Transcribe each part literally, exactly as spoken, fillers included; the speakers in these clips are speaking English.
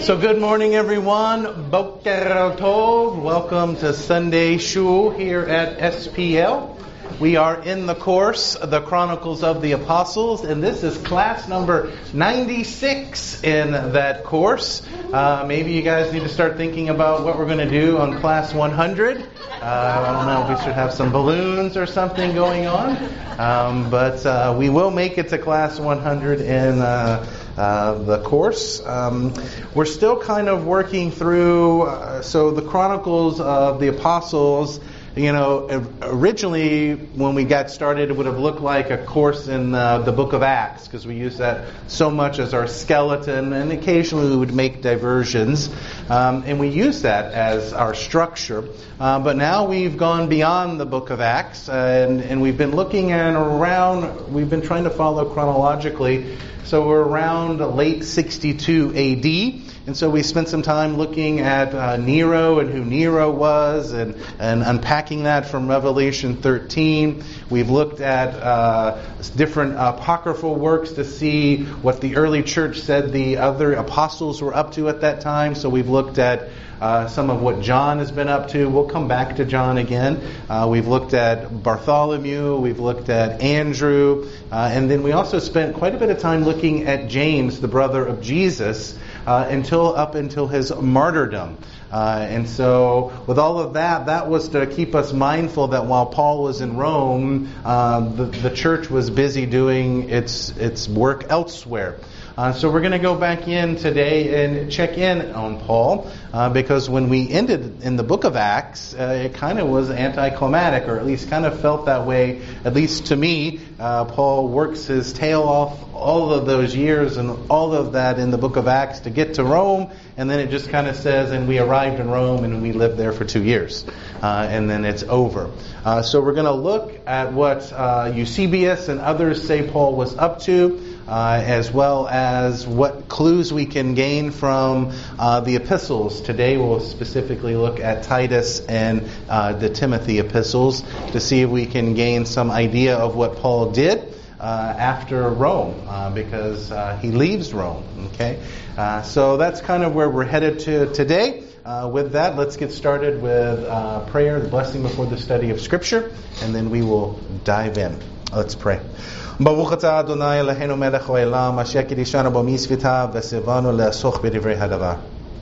So good morning, everyone. Boker Tov. Welcome to Sunday Shul here at S P L. We are in the course, The Chronicles of the Apostles, and this is class number ninety-six in that course. Uh, maybe you guys need to start thinking about what we're going to do on class one hundred. Uh, I don't know if we should have some balloons or something going on, um, but uh, we will make it to class one hundred in uh, uh, the course. Um, we're still kind of working through, uh, so the Chronicles of the Apostles. You know, originally when we got started, it would have looked like a course in uh, the book of Acts, because we use that so much as our skeleton, and occasionally we would make diversions, um, and we use that as our structure. Uh, but now we've gone beyond the book of Acts, uh, and, and we've been looking at around, we've been trying to follow chronologically, so we're around late sixty-two A D, and so we spent some time looking at uh, Nero and who Nero was, and, and unpacking that from Revelation thirteen. We've looked at uh, different apocryphal works to see what the early church said the other apostles were up to at that time. So we've looked at uh, some of what John has been up to. We'll come back to John again. Uh, we've looked at Bartholomew. We've looked at Andrew. Uh, and then we also spent quite a bit of time looking at James, the brother of Jesus, Uh, until up until his martyrdom. Uh, and so with all of that, that was to keep us mindful that while Paul was in Rome, uh, the, the church was busy doing its its work elsewhere. Uh, so we're going to go back in today and check in on Paul, uh, because when we ended in the book of Acts, uh, it kind of was anticlimactic, or at least kind of felt that way, at least to me. Uh, Paul works his tail off all of those years and all of that in the book of Acts to get to Rome, and then it just kind of says, and we arrived in Rome and we lived there for two years, uh, and then it's over. Uh, so we're going to look at what uh, Eusebius and others say Paul was up to, Uh, as well as what clues we can gain from uh, the epistles. Today we'll specifically look at Titus and uh, the Timothy epistles to see if we can gain some idea of what Paul did uh, after Rome, uh, because uh, he leaves Rome. Okay, uh, so that's kind of where we're headed to today. Uh, with that, let's get started with uh, prayer, the blessing before the study of Scripture, and then we will dive in. Let's pray. Baruch atah Adonai Eloheinu melech haolam asher kiddushanu b'mitzvotav v'tzivanu le'asoch b'divrei hadavar.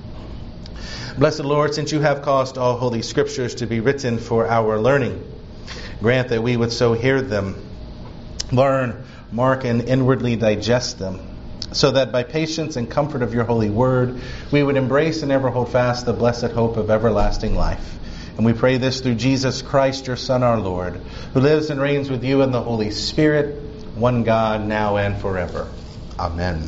Blessed Lord, since you have caused all holy scriptures to be written for our learning, grant that we would so hear them, learn, mark, and inwardly digest them, so that by patience and comfort of your holy word, we would embrace and ever hold fast the blessed hope of everlasting life. And we pray this through Jesus Christ, your Son, our Lord, who lives and reigns with you in the Holy Spirit, one God, now and forever. Amen.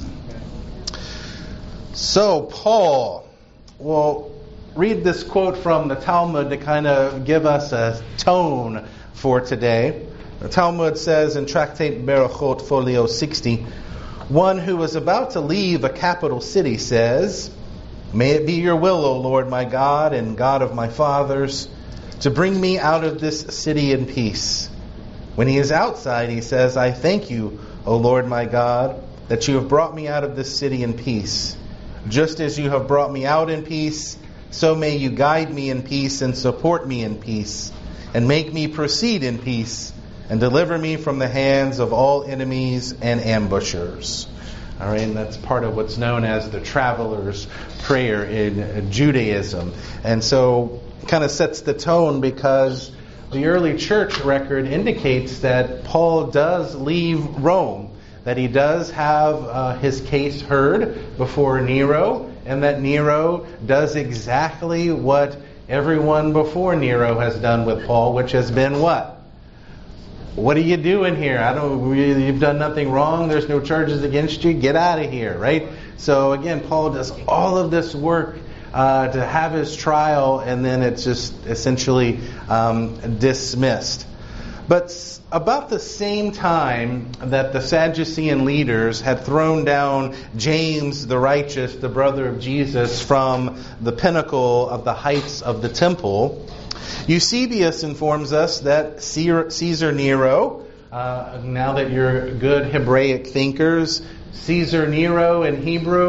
So, Paul, we'll read this quote from the Talmud to kind of give us a tone for today. The Talmud says in Tractate Berachot, folio sixty, one who was about to leave a capital city says, "May it be your will, O Lord my God and God of my fathers, to bring me out of this city in peace. When he is outside, he says, I thank you, O Lord my God, that you have brought me out of this city in peace. Just as you have brought me out in peace, so may you guide me in peace and support me in peace, and make me proceed in peace, and deliver me from the hands of all enemies and ambushers." All right, and that's part of what's known as the traveler's prayer in Judaism. And so it kind of sets the tone, because the early church record indicates that Paul does leave Rome, that he does have uh, his case heard before Nero, and that Nero does exactly what everyone before Nero has done with Paul, which has been what? What are you doing here? I don't. You've done nothing wrong. There's no charges against you. Get out of here, right? So again, Paul does all of this work uh, to have his trial, and then it's just essentially um, dismissed. But about the same time that the Sadducean leaders had thrown down James the righteous, the brother of Jesus, from the pinnacle of the heights of the temple, Eusebius informs us that Caesar Nero, uh, now that you're good Hebraic thinkers, Caesar Nero in Hebrew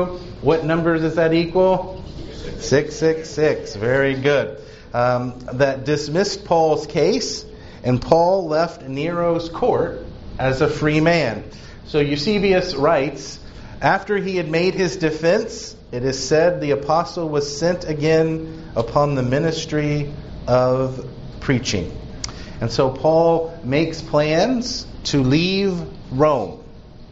What number does that equal? six six six. Very good. Um, that dismissed Paul's case, and Paul left Nero's court as a free man. So Eusebius writes, after he had made his defense, it is said the apostle was sent again upon the ministry of preaching. And so Paul makes plans to leave Rome.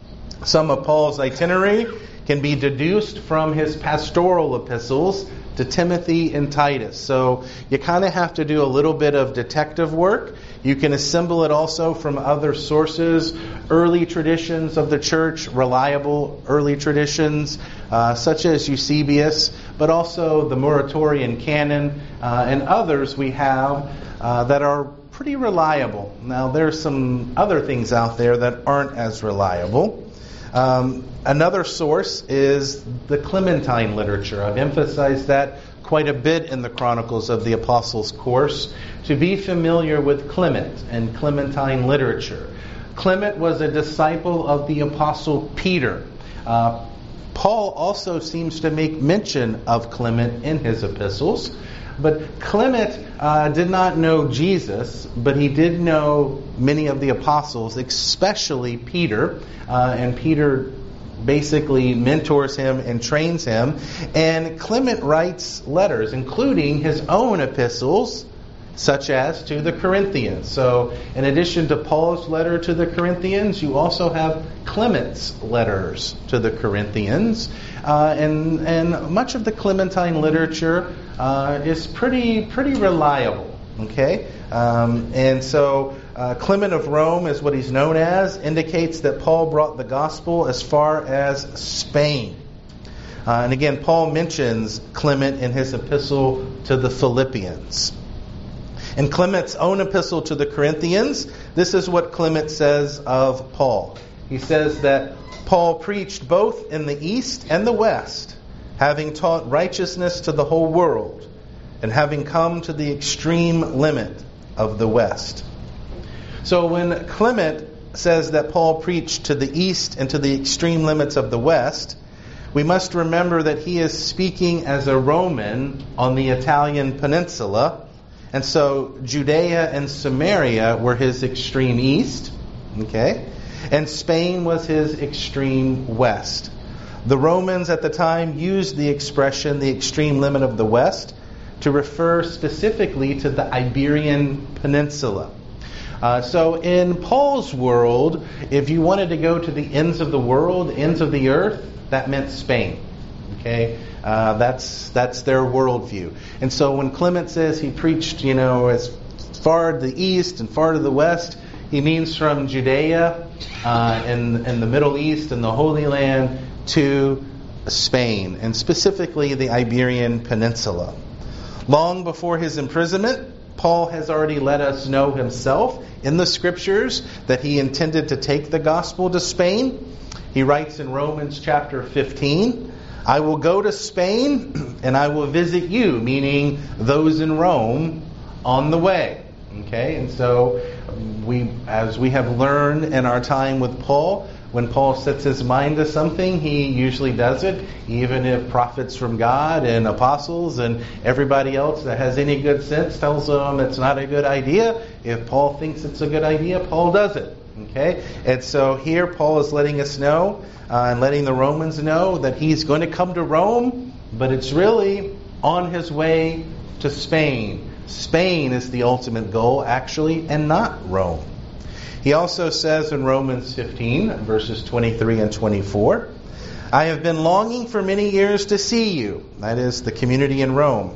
Some of Paul's itinerary can be deduced from his pastoral epistles to Timothy and Titus. So you kind of have to do a little bit of detective work. You can assemble it also from other sources, early traditions of the church, reliable early traditions, uh, such as Eusebius, but also the Muratorian canon, uh, and others we have uh, that are pretty reliable. Now, there's some other things out there that aren't as reliable. Um, another source is the Clementine literature. I've emphasized that quite a bit in the Chronicles of the Apostles course, to be familiar with Clement and Clementine literature. Clement was a disciple of the Apostle Peter. Uh, Paul also seems to make mention of Clement in his epistles. But Clement uh, did not know Jesus, but he did know many of the apostles, especially Peter. Uh, and Peter basically mentors him and trains him. And Clement writes letters, including his own epistles, such as to the Corinthians. So in addition to Paul's letter to the Corinthians, you also have Clement's letters to the Corinthians. Uh, and, and much of the Clementine literature uh, is pretty pretty reliable. Okay, um, and so uh, Clement of Rome is what he's known as, indicates that Paul brought the gospel as far as Spain. Uh, and again, Paul mentions Clement in his epistle to the Philippians. In Clement's own epistle to the Corinthians, this is what Clement says of Paul. He says that Paul preached both in the East and the West, having taught righteousness to the whole world, and having come to the extreme limit of the West. So when Clement says that Paul preached to the East and to the extreme limits of the West, we must remember that he is speaking as a Roman on the Italian peninsula. And so Judea and Samaria were his extreme east, okay? And Spain was his extreme west. The Romans at the time used the expression, the extreme limit of the west, to refer specifically to the Iberian Peninsula. Uh, so in Paul's world, if you wanted to go to the ends of the world, ends of the earth, that meant Spain. Okay, uh, that's that's their worldview. And so when Clement says he preached, you know, as far to the east and far to the west, he means from Judea uh, and, and the Middle East and the Holy Land to Spain, and specifically the Iberian Peninsula. Long before his imprisonment, Paul has already let us know himself in the Scriptures that he intended to take the gospel to Spain. He writes in Romans chapter fifteen, I will go to Spain and I will visit you, meaning those in Rome, on the way. Okay, and so we, as we have learned in our time with Paul, when Paul sets his mind to something, he usually does it, even if prophets from God and apostles and everybody else that has any good sense tells them it's not a good idea. If Paul thinks it's a good idea, Paul does it. Okay, and so here Paul is letting us know uh, and letting the Romans know that he's going to come to Rome, but it's really on his way to Spain. Spain is the ultimate goal, actually, and not Rome. He also says in Romans fifteen, verses twenty-three and twenty-four, I have been longing for many years to see you, that is, the community in Rome.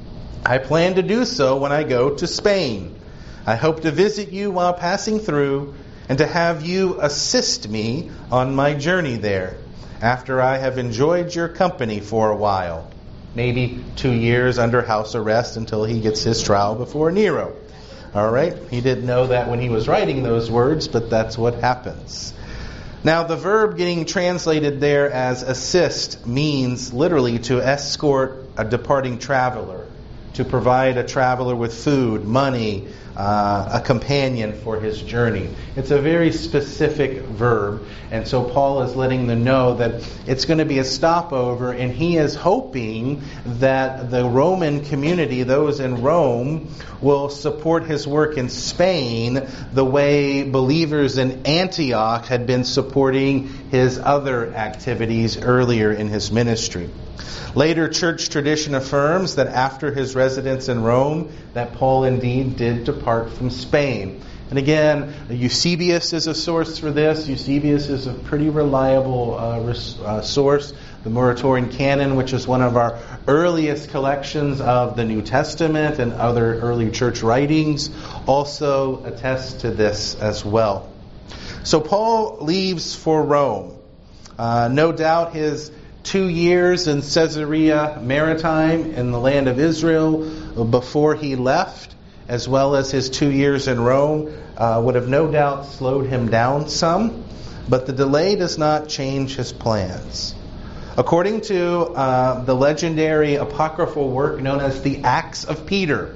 I plan to do so when I go to Spain. I hope to visit you while passing through, and to have you assist me on my journey there, after I have enjoyed your company for a while. Maybe two years under house arrest until he gets his trial before Nero. All right? He didn't know that when he was writing those words, but that's what happens. Now, the verb getting translated there as assist means literally to escort a departing traveler, to provide a traveler with food, money, uh, a companion for his journey. It's a very specific verb, and so Paul is letting them know that it's going to be a stopover, and he is hoping that the Roman community, those in Rome, will support his work in Spain the way believers in Antioch had been supporting his other activities earlier in his ministry. Later, church tradition affirms that after his residence in Rome, that Paul indeed did depart from Spain. And again, Eusebius is a source for this. Eusebius is a pretty reliable uh, res- uh, source. The Muratorian Canon, which is one of our earliest collections of the New Testament and other early church writings, also attests to this as well. So Paul leaves for Rome. Uh, no doubt his two years in Caesarea Maritime in the land of Israel before he left, as well as his two years in Rome, uh, would have no doubt slowed him down some, but the delay does not change his plans. According to uh, the legendary apocryphal work known as the Acts of Peter,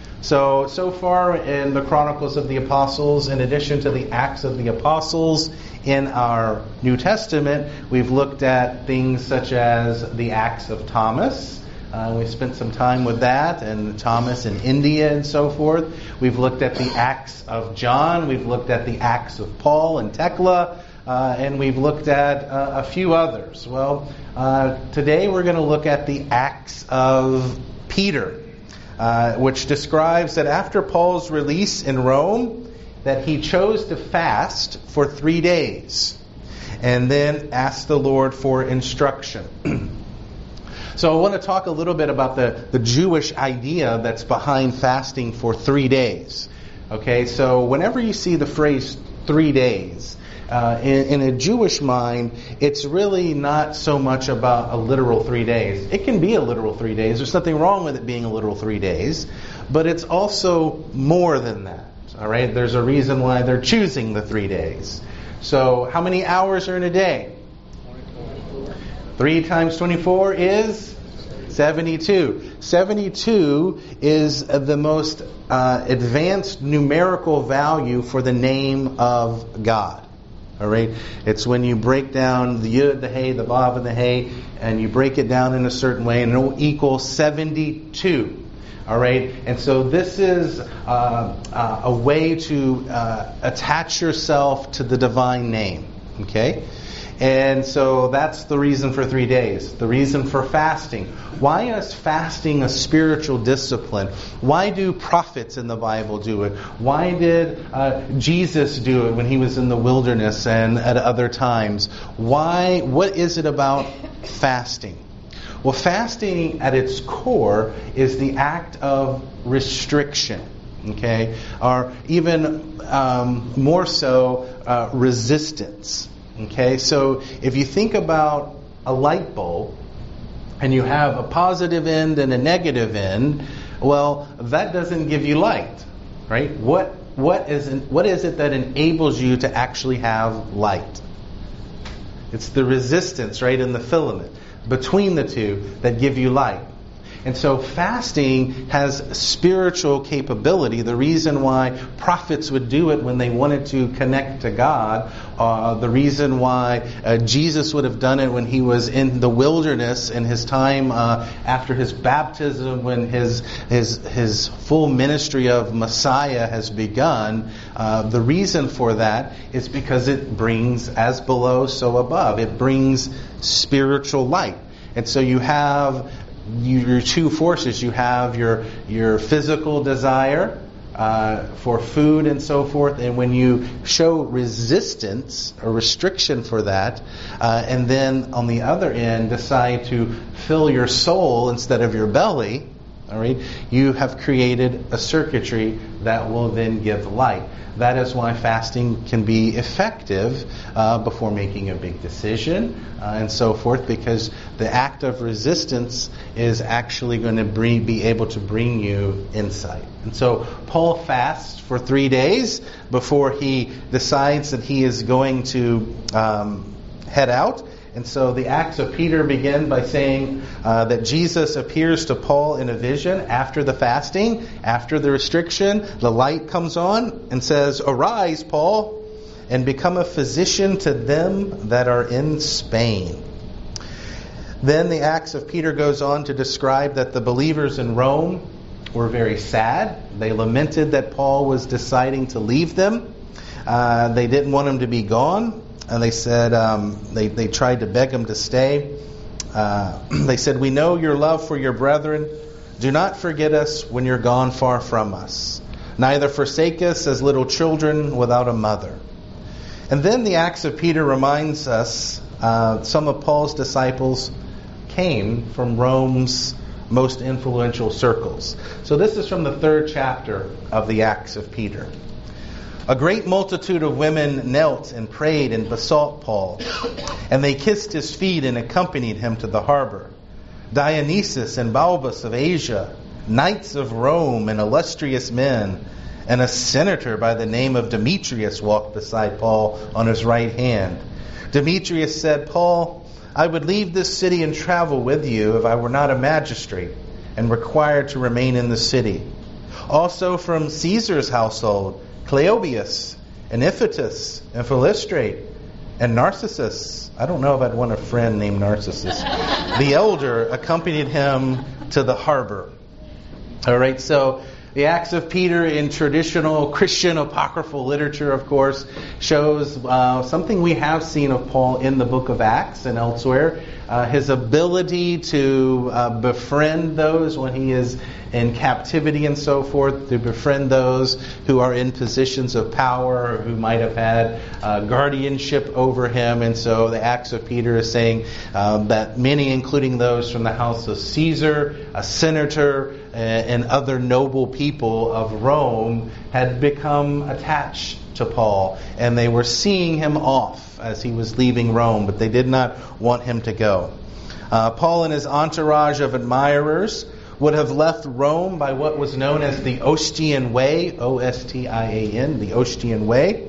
so, so far in the Chronicles of the Apostles, in addition to the Acts of the Apostles in our New Testament, we've looked at things such as the Acts of Thomas. Uh, we spent some time with that, and Thomas in India and so forth. We've looked at the Acts of John. We've looked at the Acts of Paul and Thecla. Uh, and we've looked at uh, a few others. Well, uh, today we're going to look at the Acts of Peter, uh, which describes that after Paul's release in Rome, that he chose to fast for three days and then asked the Lord for instruction. So I want to talk a little bit about the, the Jewish idea that's behind fasting for three days. Okay, so whenever you see the phrase three days, uh, in, in a Jewish mind, it's really not so much about a literal three days. It can be a literal three days. There's nothing wrong with it being a literal three days. But it's also more than that. All right, there's a reason why they're choosing the three days. So how many hours are in a day? Three times twenty-four is seventy-two. seventy-two is the most uh, advanced numerical value for the name of God. All right, it's when you break down the Yud, the Hey, the Vav, and the Hey, and you break it down in a certain way, and it will equal seventy-two. All right, and so this is uh, uh, a way to uh, attach yourself to the divine name. Okay. And so that's the reason for three days. The reason for fasting. Why is fasting a spiritual discipline? Why do prophets in the Bible do it? Why did uh, Jesus do it when he was in the wilderness and at other times? Why? What is it about fasting? Well, fasting at its core is the act of restriction. Okay? Or even um, more so, uh, resistance. Okay, so if you think about a light bulb and you have a positive end and a negative end, well, that doesn't give you light, right? What what is what is it that enables you to actually have light? It's the resistance, right, in the filament between the two that give you light. And so fasting has spiritual capability. The reason why prophets would do it when they wanted to connect to God, uh, the reason why uh, Jesus would have done it when he was in the wilderness in his time uh, after his baptism, when his his his full ministry of Messiah has begun, uh, the reason for that is because it brings as below, so above. It brings spiritual light. And so you have your two forces. You have your your physical desire uh, for food and so forth, and when you show resistance or restriction for that, uh, and then on the other end decide to fill your soul instead of your belly, all right, you have created a circuitry that will then give light. That is why fasting can be effective uh, before making a big decision uh, and so forth, because the act of resistance is actually going to bring, be able to bring you insight. And so Paul fasts for three days before he decides that he is going to um, head out. And so the Acts of Peter begin by saying uh, that Jesus appears to Paul in a vision after the fasting, after the restriction. The light comes on and says, "Arise, Paul, and become a physician to them that are in Spain." Then the Acts of Peter goes on to describe that the believers in Rome were very sad. They lamented that Paul was deciding to leave them. Uh, they didn't want him to be gone. And they said, um, they, they tried to beg him to stay. Uh, they said, "We know your love for your brethren. Do not forget us when you're gone far from us. Neither forsake us as little children without a mother." And then the Acts of Peter reminds us uh, some of Paul's disciples came from Rome's most influential circles. So this is from the third chapter of the Acts of Peter. "A great multitude of women knelt and prayed and besought Paul, and they kissed his feet and accompanied him to the harbor. Dionysius and Balbus of Asia, knights of Rome and illustrious men, and a senator by the name of Demetrius walked beside Paul on his right hand. Demetrius said, 'Paul, I would leave this city and travel with you if I were not a magistrate and required to remain in the city. Also from Caesar's household, Cleobius, and Iphitus, and Philostrate, and Narcissus,'" I don't know if I'd want a friend named Narcissus, "the elder accompanied him to the harbor." All right, so the Acts of Peter in traditional Christian apocryphal literature, of course, shows uh, something we have seen of Paul in the book of Acts and elsewhere. Uh, his ability to uh, befriend those when he is in captivity and so forth, to befriend those who are in positions of power or who might have had uh, guardianship over him. And so the Acts of Peter is saying um, that many, including those from the house of Caesar, a senator, and other noble people of Rome, had become attached to Paul, and they were seeing him off as he was leaving Rome, but they did not want him to go. Uh, Paul and his entourage of admirers would have left Rome by what was known as the Ostian Way, O S T I A N, the Ostian Way,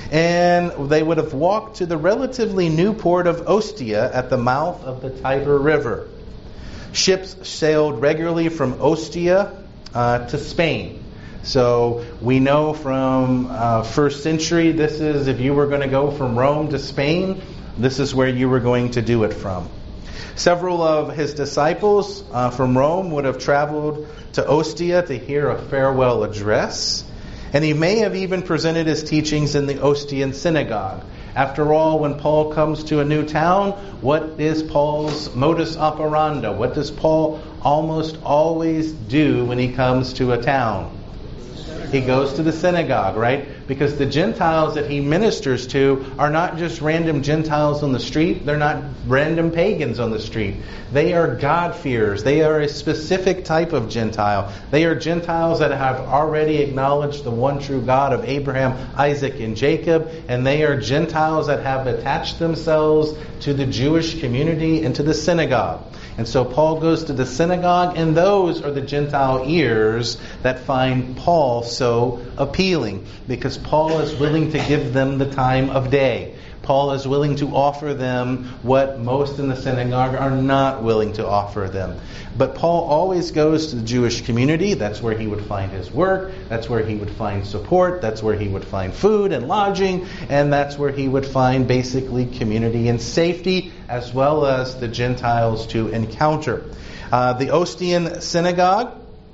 and they would have walked to the relatively new port of Ostia at the mouth of the Tiber River. Ships sailed regularly from Ostia uh, to Spain. So we know from uh, first century, this is, if you were going to go from Rome to Spain, this is where you were going to do it from. Several of his disciples uh, from Rome would have traveled to Ostia to hear a farewell address. And he may have even presented his teachings in the Ostian synagogue. After all, when Paul comes to a new town, what is Paul's modus operandi? What does Paul almost always do when he comes to a town? He goes to the synagogue, right? Because the Gentiles that he ministers to are not just random Gentiles on the street. They're not random pagans on the street. They are God-fearers. They are a specific type of Gentile. They are Gentiles that have already acknowledged the one true God of Abraham, Isaac, and Jacob. And they are Gentiles that have attached themselves to the Jewish community and to the synagogue. And so Paul goes to the synagogue, and those are the Gentile ears that find Paul so appealing, because Paul is willing to give them the time of day. Paul is willing to offer them what most in the synagogue are not willing to offer them. But Paul always goes to the Jewish community. That's where he would find his work. That's where he would find support. That's where he would find food and lodging. And that's where he would find basically community and safety, as well as the Gentiles to encounter. Uh, the Ostian synagogue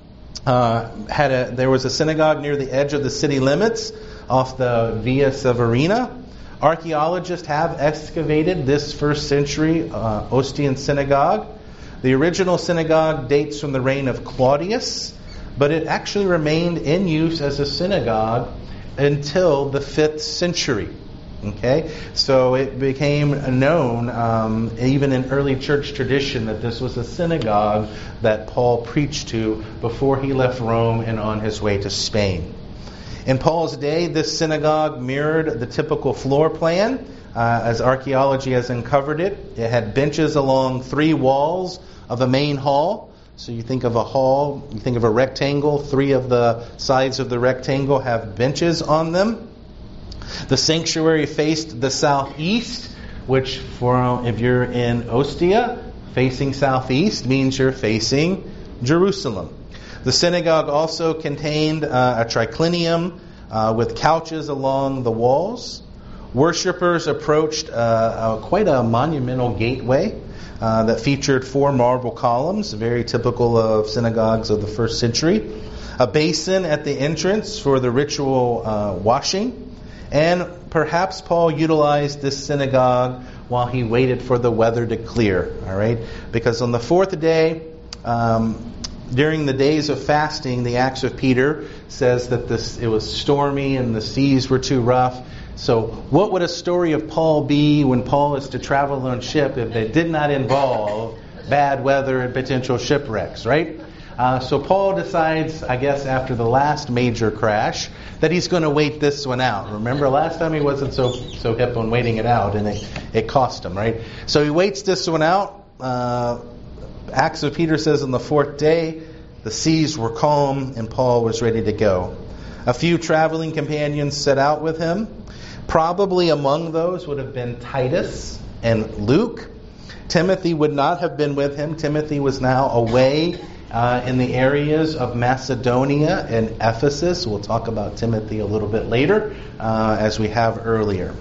uh, had a. There was a synagogue near the edge of the city limits, off the Via Severina. Archaeologists have excavated this first century uh, Ostian synagogue. The original synagogue dates from the reign of Claudius, but it actually remained in use as a synagogue until the fifth century. Okay, so it became known, um, even in early church tradition, that this was a synagogue that Paul preached to before he left Rome and on his way to Spain. In Paul's day, this synagogue mirrored the typical floor plan, uh, as archaeology has uncovered it. It had benches along three walls of a main hall. So you think of a hall, you think of a rectangle, three of the sides of the rectangle have benches on them. The sanctuary faced the southeast, which for if you're in Ostia, facing southeast means you're facing Jerusalem. The synagogue also contained uh, a triclinium uh, with couches along the walls. Worshippers approached uh, uh, quite a monumental gateway uh, that featured four marble columns, very typical of synagogues of the first century. A basin at the entrance for the ritual uh, washing. And perhaps Paul utilized this synagogue while he waited for the weather to clear. All right, because on the fourth day, um, during the days of fasting, the Acts of Peter says that this it was stormy and the seas were too rough. So what would a story of Paul be when Paul is to travel on ship if it did not involve bad weather and potential shipwrecks, right? Uh, so Paul decides, I guess, after the last major crash, that he's going to wait this one out. Remember, last time he wasn't so so hip on waiting it out, and it, it cost him, right? So he waits this one out. Uh, Acts of Peter says on the fourth day, the seas were calm and Paul was ready to go. A few traveling companions set out with him. Probably among those would have been Titus and Luke. Timothy would not have been with him. Timothy was now away uh, in the areas of Macedonia and Ephesus. We'll talk about Timothy a little bit later, uh, as we have earlier.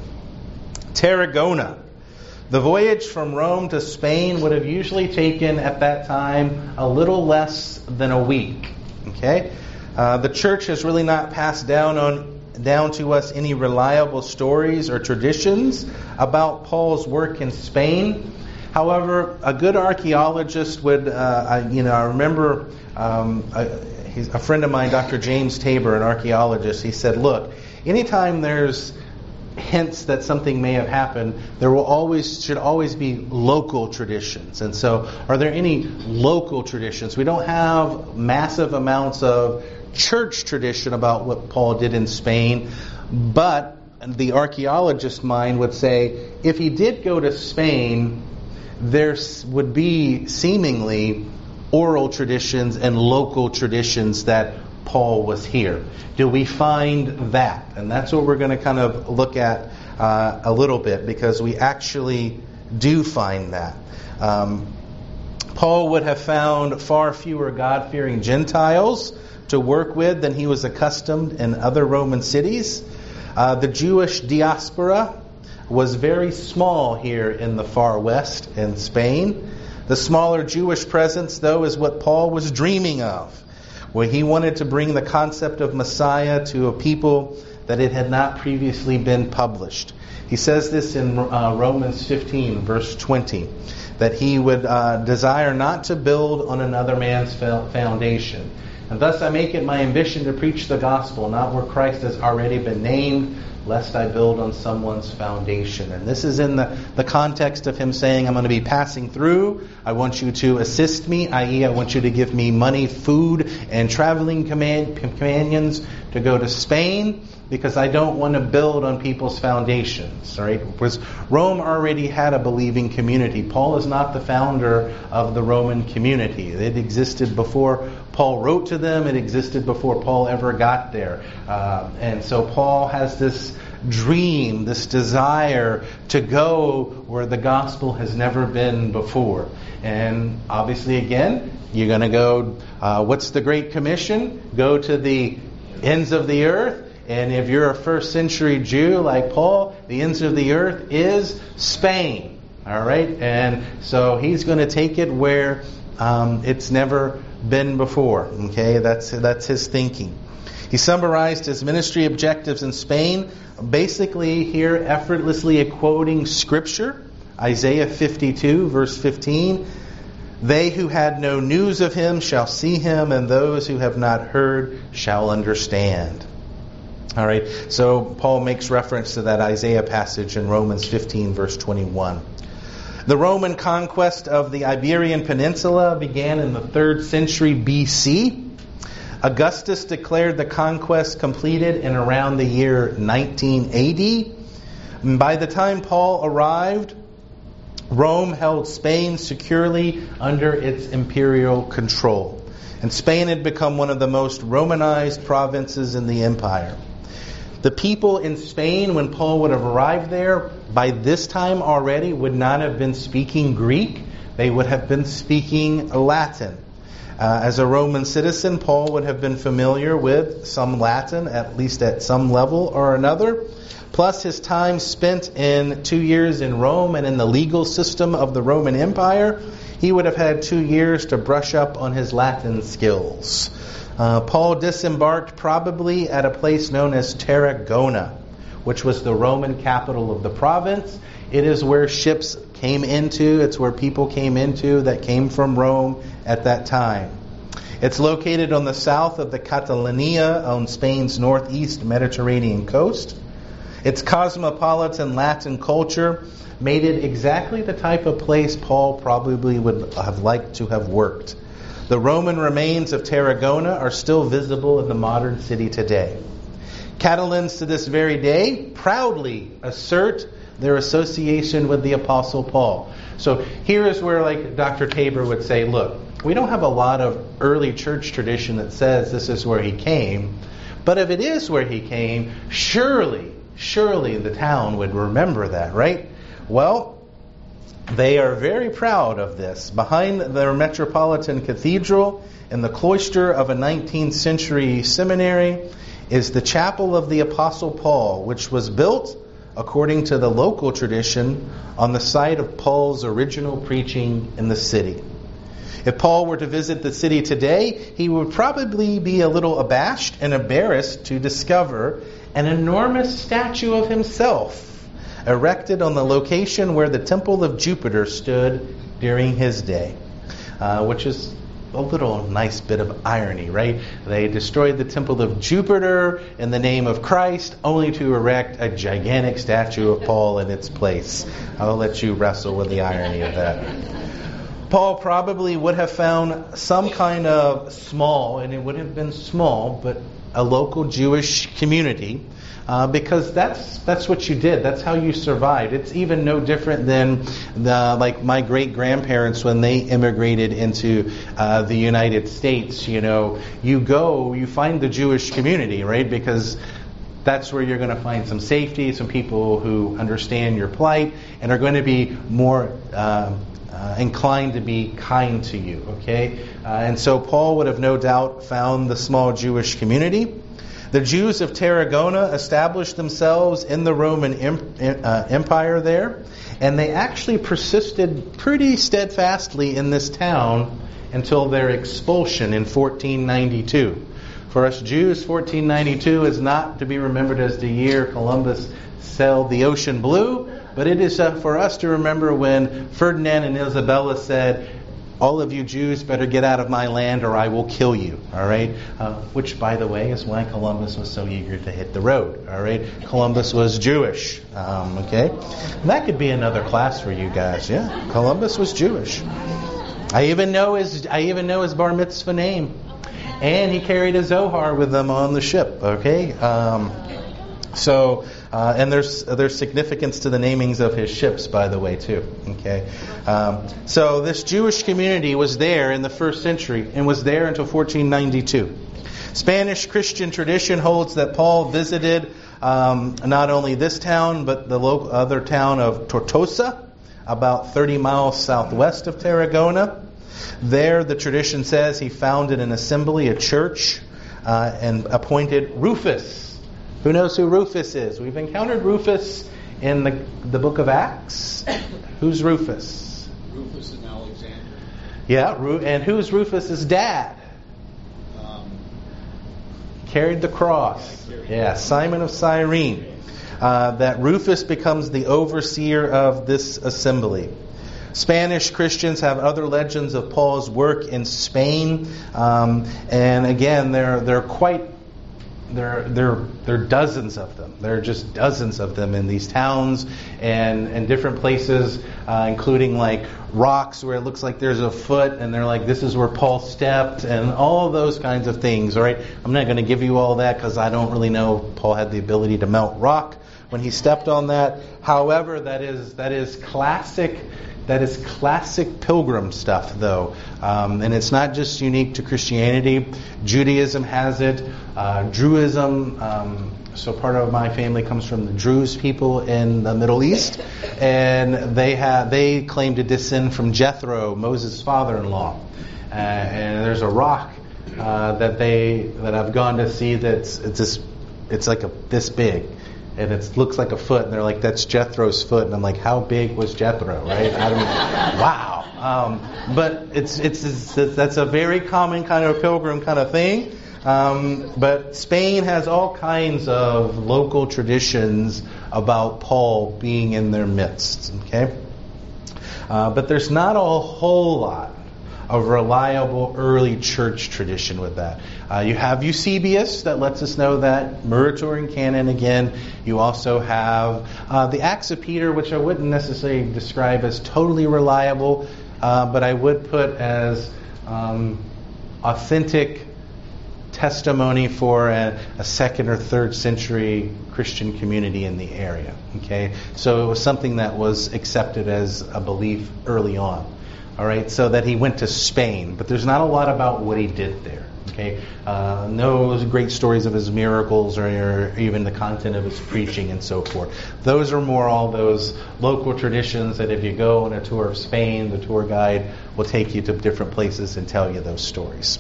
Tarragona. The voyage from Rome to Spain would have usually taken at that time a little less than a week. Okay, uh, the church has really not passed down on down to us any reliable stories or traditions about Paul's work in Spain. However, a good archaeologist would, uh, I, you know, I remember um, a, he's a friend of mine, Doctor James Tabor, an archaeologist. He said, "Look, anytime there's hints that something may have happened, there will always should always be local traditions." And so, are there any local traditions? We don't have massive amounts of church tradition about what Paul did in Spain, but the archaeologist mind would say, if he did go to Spain, there would be seemingly oral traditions and local traditions that Paul was here. Do we find that? And that's what we're going to kind of look at uh, a little bit, because we actually do find that. Um, Paul would have found far fewer God-fearing Gentiles to work with than he was accustomed in other Roman cities. Uh, the Jewish diaspora was very small here in the far west in Spain. The smaller Jewish presence, though, is what Paul was dreaming of, where he wanted to bring the concept of Messiah to a people that it had not previously been published. He says this in uh, Romans fifteen, verse twenty, that he would uh, desire not to build on another man's foundation. And thus I make it my ambition to preach the gospel, not where Christ has already been named, lest I build on someone's foundation. And this is in the, the context of him saying, I'm going to be passing through. I want you to assist me, that is I want you to give me money, food, and traveling command, companions to go to Spain, because I don't want to build on people's foundations. Right? Because Rome already had a believing community. Paul is not the founder of the Roman community. It existed before Paul wrote to them. It existed before Paul ever got there. Uh, and so Paul has this dream, this desire to go where the gospel has never been before. And obviously, again, you're going to go, uh, what's the Great Commission? Go to the ends of the earth. And if you're a first century Jew like Paul, the ends of the earth is Spain. All right? And so he's going to take it where um, it's never been before. Okay? That's that's his thinking. He summarized his ministry objectives in Spain, basically here effortlessly quoting Scripture. Isaiah fifty-two, verse fifteen. They who had no news of him shall see him, and those who have not heard shall understand. All right, so Paul makes reference to that Isaiah passage in Romans fifteen, verse twenty-one. The Roman conquest of the Iberian Peninsula began in the third century B C. Augustus declared the conquest completed in around the year nineteen eighty. And by the time Paul arrived, Rome held Spain securely under its imperial control. And Spain had become one of the most Romanized provinces in the empire. The people in Spain, when Paul would have arrived there, by this time already would not have been speaking Greek. They would have been speaking Latin. Uh, as a Roman citizen, Paul would have been familiar with some Latin, at least at some level or another. Plus his time spent in two years in Rome and in the legal system of the Roman Empire, he would have had two years to brush up on his Latin skills. Uh, Paul disembarked probably at a place known as Tarragona, which was the Roman capital of the province. It is where ships came into, it's where people came into that came from Rome at that time. It's located on the south of the Catalonia on Spain's northeast Mediterranean coast. Its cosmopolitan Latin culture made it exactly the type of place Paul probably would have liked to have worked. The Roman remains of Tarragona are still visible in the modern city today. Catalans to this very day proudly assert their association with the Apostle Paul. So here is where, like Doctor Tabor would say, look, we don't have a lot of early church tradition that says this is where he came, but if it is where he came, surely, surely the town would remember that, right? Well, they are very proud of this. Behind their metropolitan cathedral in the cloister of a nineteenth century seminary is the Chapel of the Apostle Paul, which was built, according to the local tradition, on the site of Paul's original preaching in the city. If Paul were to visit the city today, he would probably be a little abashed and embarrassed to discover an enormous statue of himself erected on the location where the Temple of Jupiter stood during his day, uh, which is a little nice bit of irony, right? They destroyed the Temple of Jupiter in the name of Christ, only to erect a gigantic statue of Paul in its place. I'll let you wrestle with the irony of that. Paul probably would have found some kind of small, and it would have been small, but a local Jewish community, uh, because that's that's what you did. That's how you survived. It's even no different than the, like my great grandparents when they immigrated into uh, the United States. You know, you go, you find the Jewish community, right? Because that's where you're going to find some safety, some people who understand your plight, and are going to be more Uh, Uh, inclined to be kind to you, okay? Uh, and so Paul would have no doubt found the small Jewish community. The Jews of Tarragona established themselves in the Roman em- uh, Empire there, and they actually persisted pretty steadfastly in this town until their expulsion in fourteen ninety-two. For us Jews, fourteen ninety-two is not to be remembered as the year Columbus sailed the ocean blue, but it is uh, for us to remember when Ferdinand and Isabella said, all of you Jews better get out of my land or I will kill you, all right? Uh, which, by the way, is why Columbus was so eager to hit the road, all right? Columbus was Jewish, um, okay? And that could be another class for you guys, yeah? Columbus was Jewish. I even know his, I even know his bar mitzvah name. And he carried a Zohar with them on the ship, okay? Um, so... Uh, and there's there's significance to the namings of his ships, by the way, too. Okay, um, so this Jewish community was there in the first century and was there until fourteen ninety-two. Spanish Christian tradition holds that Paul visited um, not only this town but the local other town of Tortosa, about thirty miles southwest of Tarragona. There, the tradition says he founded an assembly, a church, uh, and appointed Rufus. Who knows who Rufus is? We've encountered Rufus in the the book of Acts. Who's Rufus? Rufus and Alexander. Yeah, and who's Rufus's dad? Um, carried the cross. Yeah, carried yeah Simon of Cyrene. Uh, that Rufus becomes the overseer of this assembly. Spanish Christians have other legends of Paul's work in Spain, um, and again, they're they're quite. There, there, there are dozens of them. There are just dozens of them in these towns and, and different places, uh, including like rocks where it looks like there's a foot, and they're like, this is where Paul stepped, and all of those kinds of things. All right, I'm not going to give you all that because I don't really know if Paul had the ability to melt rock, when he stepped on that. However, that is that is classic. That is classic pilgrim stuff, though. Um, and it's not just unique to Christianity. Judaism has it. Uh, Druidism, um, so part of my family comes from the Druze people in the Middle East. And they have, they claim to descend from Jethro, Moses' father-in-law. Uh, and there's a rock uh, that they that I've gone to see that's it's this, it's like a this big. And it looks like a foot, and they're like, "That's Jethro's foot." And I'm like, "How big was Jethro?" Right? I don't. Wow. Um, but it's, it's it's that's a very common kind of pilgrim kind of thing. Um, but Spain has all kinds of local traditions about Paul being in their midst. Okay. Uh, but there's not a whole lot of reliable early church tradition with that. Uh, you have Eusebius that lets us know that, Muratorian canon again. You also have uh, the Acts of Peter, which I wouldn't necessarily describe as totally reliable, uh, but I would put as um, authentic testimony for a, a second or third century Christian community in the area. Okay, so it was something that was accepted as a belief early on. All right, so that he went to Spain, but there's not a lot about what he did there. Okay, uh, no great stories of his miracles or, or even the content of his preaching and so forth. Those are more all those local traditions that if you go on a tour of Spain, the tour guide will take you to different places and tell you those stories.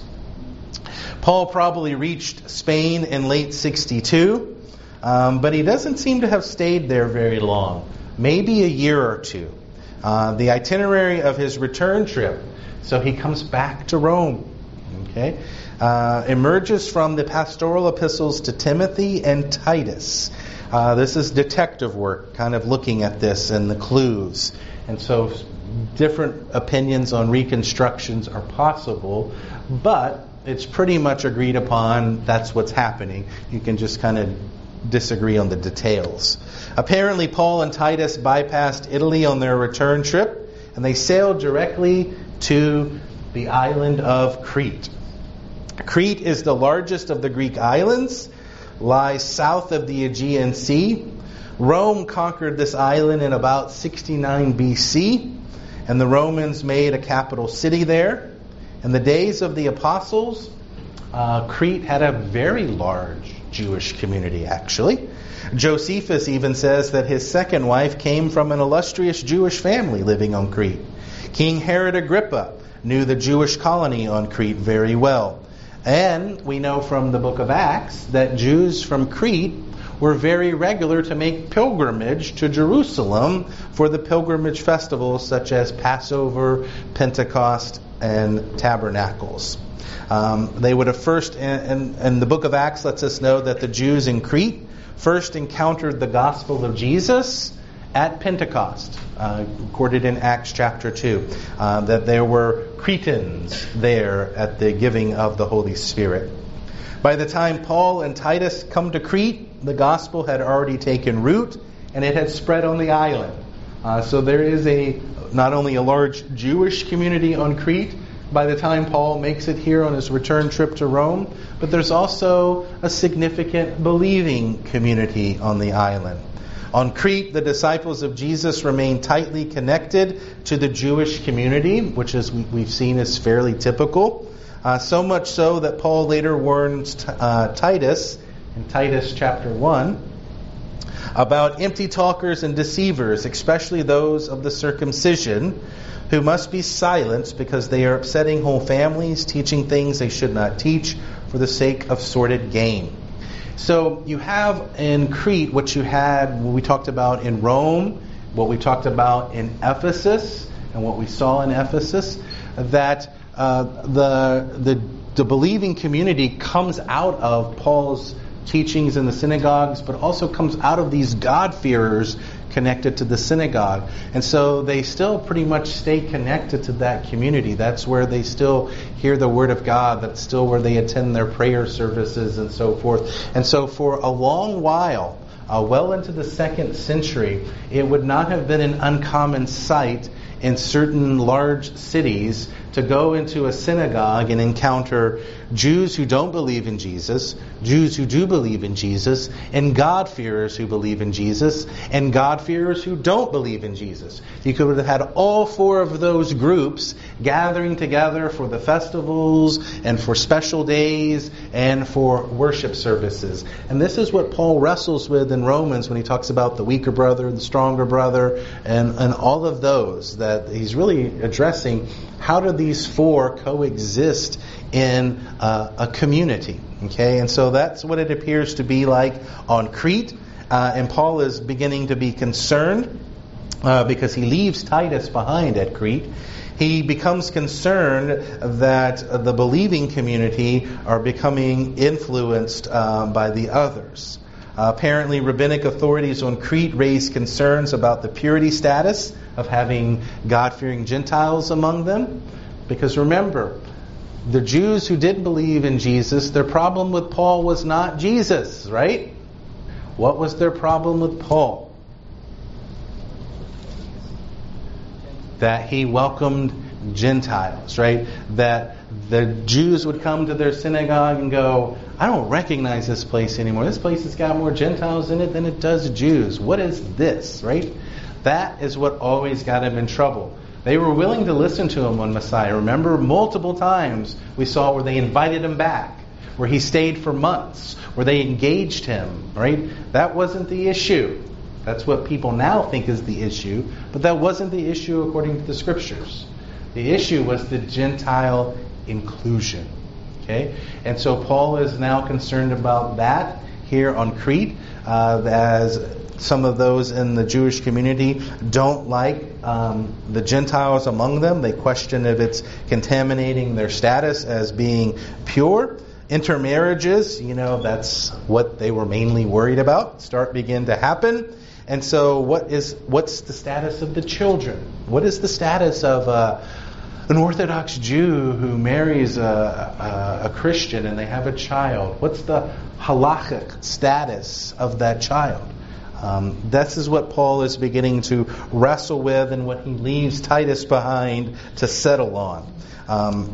Paul probably reached Spain in late sixty-two, um, but he doesn't seem to have stayed there very long, maybe a year or two. Uh, the itinerary of his return trip, so he comes back to Rome, okay, uh, emerges from the pastoral epistles to Timothy and Titus. Uh, this is detective work, kind of looking at this and the clues. And so different opinions on reconstructions are possible, but it's pretty much agreed upon that's what's happening. You can just kind of disagree on the details. Apparently, Paul and Titus bypassed Italy on their return trip, and they sailed directly to the island of Crete. Crete is the largest of the Greek islands, lies south of the Aegean Sea. Rome conquered this island in about sixty-nine B C, and the Romans made a capital city there. In the days of the apostles, uh, Crete had a very large Jewish community, actually. Josephus even says that his second wife came from an illustrious Jewish family living on Crete. King Herod Agrippa knew the Jewish colony on Crete very well. And we know from the book of Acts that Jews from Crete were very regular to make pilgrimage to Jerusalem for the pilgrimage festivals such as Passover, Pentecost, and Tabernacles. Um, they would have first, and, and the book of Acts lets us know that the Jews in Crete first encountered the gospel of Jesus at Pentecost, uh, recorded in Acts chapter two, uh, that there were Cretans there at the giving of the Holy Spirit. By the time Paul and Titus come to Crete, the gospel had already taken root and it had spread on the island. Uh, so there is a not only a large Jewish community on Crete by the time Paul makes it here on his return trip to Rome, but there's also a significant believing community on the island. On Crete, the disciples of Jesus remain tightly connected to the Jewish community, which is we've seen is fairly typical. Uh, so much so that Paul later warns uh, Titus in Titus chapter one about empty talkers and deceivers, especially those of the circumcision, who must be silenced because they are upsetting whole families, teaching things they should not teach for the sake of sordid gain. So you have in Crete what you had, what we talked about in Rome, what we talked about in Ephesus, and what we saw in Ephesus, that uh, the, the the believing community comes out of Paul's teachings in the synagogues, but also comes out of these God-fearers connected to the synagogue. And so they still pretty much stay connected to that community. That's where they still hear the Word of God. That's still where they attend their prayer services and so forth. And so for a long while, uh, well into the second century, it would not have been an uncommon sight in certain large cities to go into a synagogue and encounter Jews who don't believe in Jesus, Jews who do believe in Jesus, and God-fearers who believe in Jesus, and God-fearers who don't believe in Jesus. You could have had all four of those groups gathering together for the festivals and for special days and for worship services. And this is what Paul wrestles with in Romans when he talks about the weaker brother, the stronger brother, and, and all of those, that he's really addressing how do these four coexist in uh, a community. Okay, and so that's what it appears to be like on Crete. Uh, and Paul is beginning to be concerned uh, because he leaves Titus behind at Crete. He becomes concerned that the believing community are becoming influenced uh, by the others. Uh, apparently, rabbinic authorities on Crete raised concerns about the purity status of having God-fearing Gentiles among them. Because remember, the Jews who did believe in Jesus, their problem with Paul was not Jesus, right? What was their problem with Paul? That he welcomed Gentiles, right? That the Jews would come to their synagogue and go, I don't recognize this place anymore. This place has got more Gentiles in it than it does Jews. What is this, right? That is what always got him in trouble. They were willing to listen to him on Messiah. Remember, multiple times we saw where they invited him back, where he stayed for months, where they engaged him, right? That wasn't the issue. That's what people now think is the issue, but that wasn't the issue according to the Scriptures. The issue was the Gentile inclusion. Okay? And so Paul is now concerned about that here on Crete, uh, as some of those in the Jewish community don't like um, the Gentiles among them. They question if it's contaminating their status as being pure. Intermarriages, you know, that's what they were mainly worried about, start begin to happen. And so what is what's the status of the children? What is the status of uh, an Orthodox Jew who marries a, a, a Christian and they have a child? What's the halachic status of that child? Um, this is what Paul is beginning to wrestle with and what he leaves Titus behind to settle on. Um,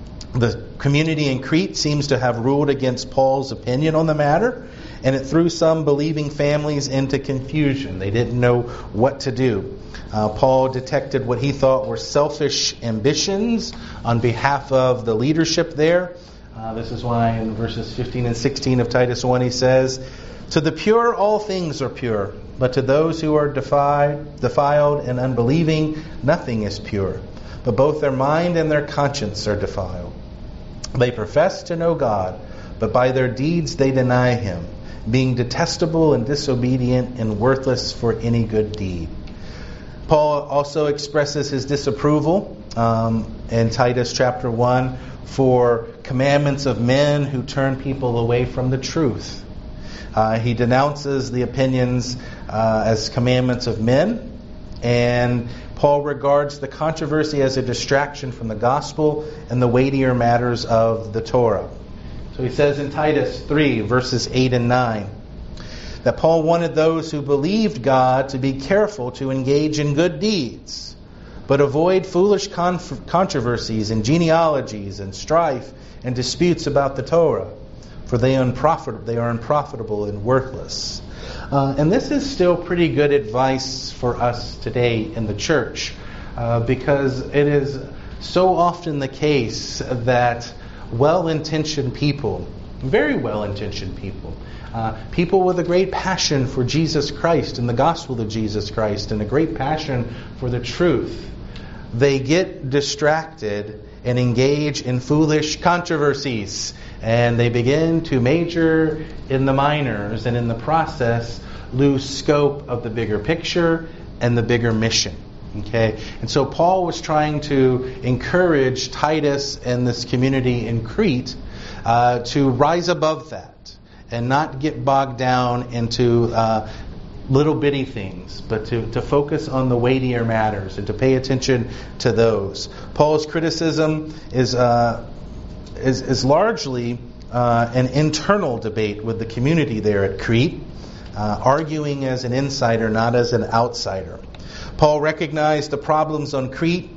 the community in Crete seems to have ruled against Paul's opinion on the matter, and it threw some believing families into confusion. They didn't know what to do. Uh, Paul detected what he thought were selfish ambitions on behalf of the leadership there. Uh, this is why in verses fifteen and sixteen of Titus one he says, to the pure all things are pure, but to those who are defied, defiled and unbelieving, nothing is pure. But both their mind and their conscience are defiled. They profess to know God, but by their deeds they deny Him, being detestable and disobedient and worthless for any good deed. Paul also expresses his disapproval um, in Titus chapter one for commandments of men who turn people away from the truth. Uh, he denounces the opinions uh, as commandments of men, and Paul regards the controversy as a distraction from the gospel and the weightier matters of the Torah. So he says in Titus three, verses eight and nine, that Paul wanted those who believed God to be careful to engage in good deeds, but avoid foolish conf- controversies and genealogies and strife and disputes about the Torah, for they, unprofit- they are unprofitable and worthless. Uh, and this is still pretty good advice for us today in the church, uh, because it is so often the case that well-intentioned people, very well-intentioned people, uh, people with a great passion for Jesus Christ and the gospel of Jesus Christ and a great passion for the truth, they get distracted and engage in foolish controversies, and they begin to major in the minors, and in the process lose scope of the bigger picture and the bigger mission. Okay, and so Paul was trying to encourage Titus and this community in Crete uh, to rise above that and not get bogged down into uh, little bitty things, but to, to focus on the weightier matters and to pay attention to those. Paul's criticism is uh, is, is largely uh, an internal debate with the community there at Crete, uh, arguing as an insider, not as an outsider. Paul recognized the problems on Crete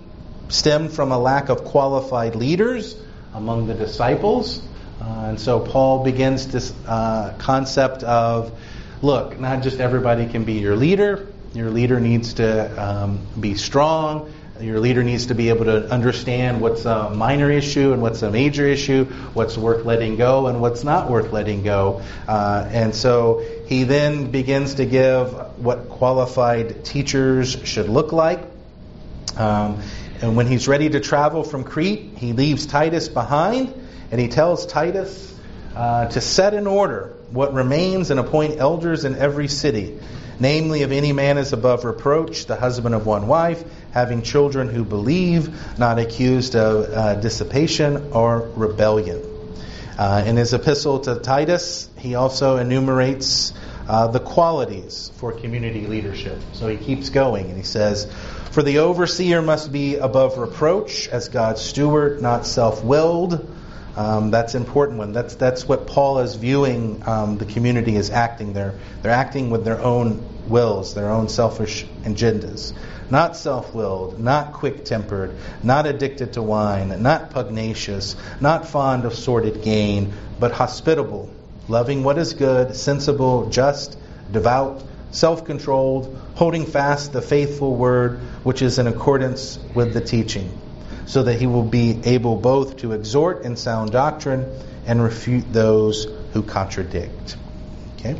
stemmed from a lack of qualified leaders among the disciples. Uh, and so Paul begins this uh, concept of, look, not just everybody can be your leader. Your leader needs to um, be strong. Your leader needs to be able to understand what's a minor issue and what's a major issue, what's worth letting go and what's not worth letting go. Uh, and so he then begins to give what qualified teachers should look like. Um, and when he's ready to travel from Crete, he leaves Titus behind, and he tells Titus uh, to set in order what remains and appoint elders in every city. Namely, if any man is above reproach, the husband of one wife, having children who believe, not accused of uh, dissipation or rebellion. Uh, in his epistle to Titus, he also enumerates uh, the qualities for community leadership. So he keeps going, and he says, for the overseer must be above reproach as God's steward, not self-willed. Um, that's an important one. That's that's what Paul is viewing um, the community as acting. They're, they're acting with their own wills, their own selfish agendas. Not self-willed, not quick-tempered, not addicted to wine, not pugnacious, not fond of sordid gain, but hospitable, loving what is good, sensible, just, devout, self-controlled, holding fast the faithful word which is in accordance with the teaching, so that he will be able both to exhort in sound doctrine and refute those who contradict. Okay?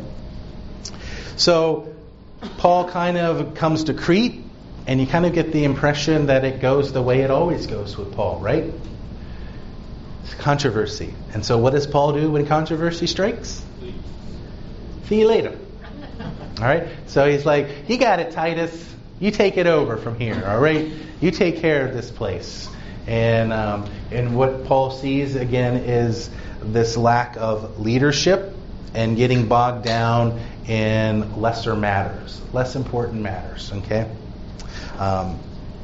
So, Paul kind of comes to Crete, and you kind of get the impression that it goes the way it always goes with Paul, right? It's controversy. And so what does Paul do when controversy strikes? See you later. All right? So he's like, you got it, Titus. You take it over from here, all right? You take care of this place. And um, and what Paul sees, again, is this lack of leadership and getting bogged down in lesser matters, less important matters, okay? Um,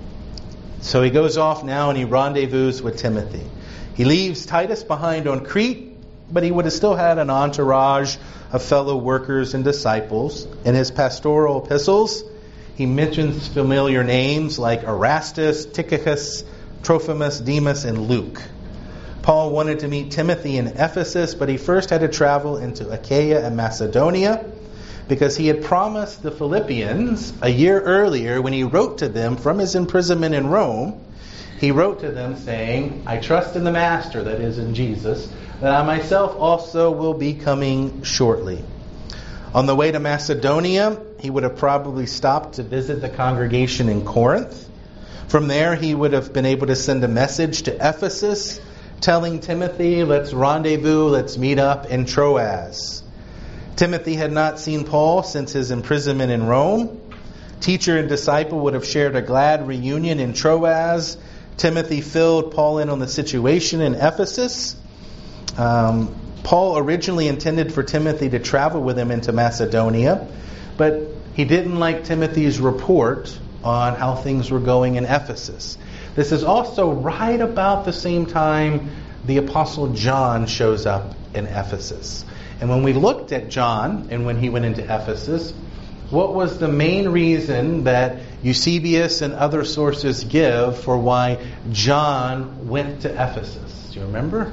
so he goes off now and he rendezvous with Timothy. He leaves Titus behind on Crete, but he would have still had an entourage of fellow workers and disciples. In his pastoral epistles, he mentions familiar names like Erastus, Tychicus, Trophimus, Demas, and Luke. Paul wanted to meet Timothy in Ephesus, but he first had to travel into Achaia and Macedonia, because he had promised the Philippians a year earlier when he wrote to them from his imprisonment in Rome. He wrote to them saying, I trust in the Master, that is in Jesus, that I myself also will be coming shortly. On the way to Macedonia, he would have probably stopped to visit the congregation in Corinth. From there, he would have been able to send a message to Ephesus telling Timothy, let's rendezvous, let's meet up in Troas. Timothy had not seen Paul since his imprisonment in Rome. Teacher and disciple would have shared a glad reunion in Troas. Timothy filled Paul in on the situation in Ephesus. Um, Paul originally intended for Timothy to travel with him into Macedonia, but he didn't like Timothy's report on how things were going in Ephesus. This is also right about the same time the Apostle John shows up in Ephesus. And when we looked at John and when he went into Ephesus, what was the main reason that Eusebius and other sources give for why John went to Ephesus? Do you remember?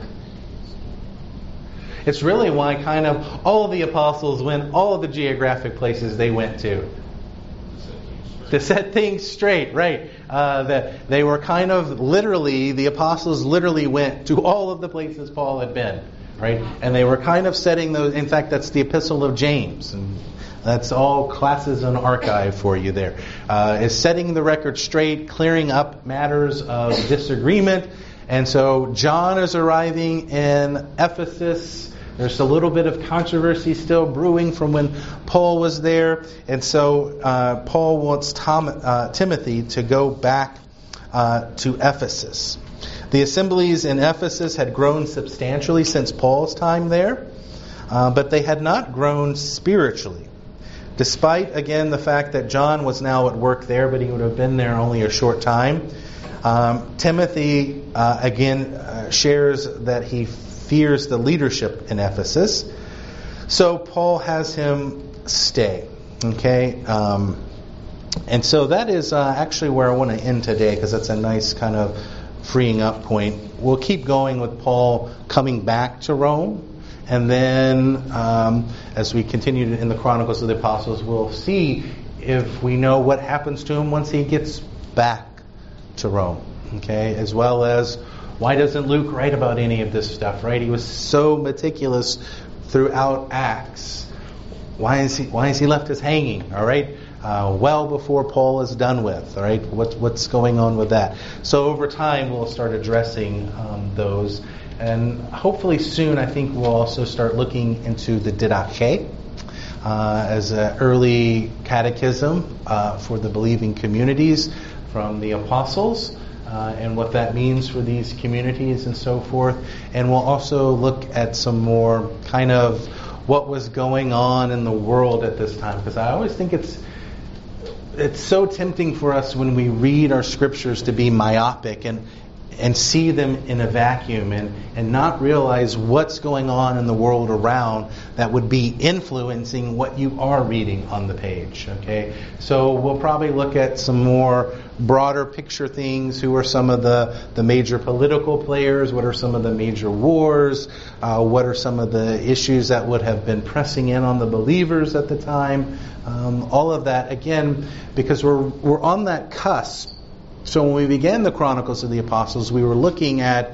It's really why kind of all of the apostles went, all of the geographic places they went to. To set things straight, right. Uh, that they were kind of literally, the apostles literally went to all of the places Paul had been. Right? And they were kind of setting those, in fact, that's the Epistle of James. And that's all classes and archive for you there. Uh, is setting the record straight, clearing up matters of disagreement. And so John is arriving in Ephesus. There's a little bit of controversy still brewing from when Paul was there. And so uh, Paul wants Tom, uh, Timothy to go back uh, to Ephesus. The assemblies in Ephesus had grown substantially since Paul's time there, uh, but they had not grown spiritually. Despite, again, the fact that John was now at work there, but he would have been there only a short time, um, Timothy, uh, again, uh, shares that he fears the leadership in Ephesus. So Paul has him stay. Okay? Um, And so that is uh, actually where I want to end today, because that's a nice kind of freeing up point. We'll keep going with Paul coming back to Rome, and then um, as we continue in the Chronicles of the Apostles, we'll see if we know what happens to him once he gets back to Rome. Okay, as well as why doesn't Luke write about any of this stuff, right? He was so meticulous throughout Acts. Why is he why is he left us hanging? All right, uh, well before Paul is done with. All right, what what's going on with that? So over time we'll start addressing um, those, and hopefully soon I think we'll also start looking into the Didache uh, as an early catechism uh, for the believing communities from the apostles. Uh, and what that means for these communities and so forth. And we'll also look at some more kind of what was going on in the world at this time. Because I always think it's it's so tempting for us when we read our scriptures to be myopic and and see them in a vacuum and, and not realize what's going on in the world around that would be influencing what you are reading on the page. Okay, so we'll probably look at some more broader picture things. Who are some of the, the major political players? What are some of the major wars? Uh, what are some of the issues that would have been pressing in on the believers at the time? Um, all of that, again, because we're we're on that cusp. So when we began the Chronicles of the Apostles, we were looking at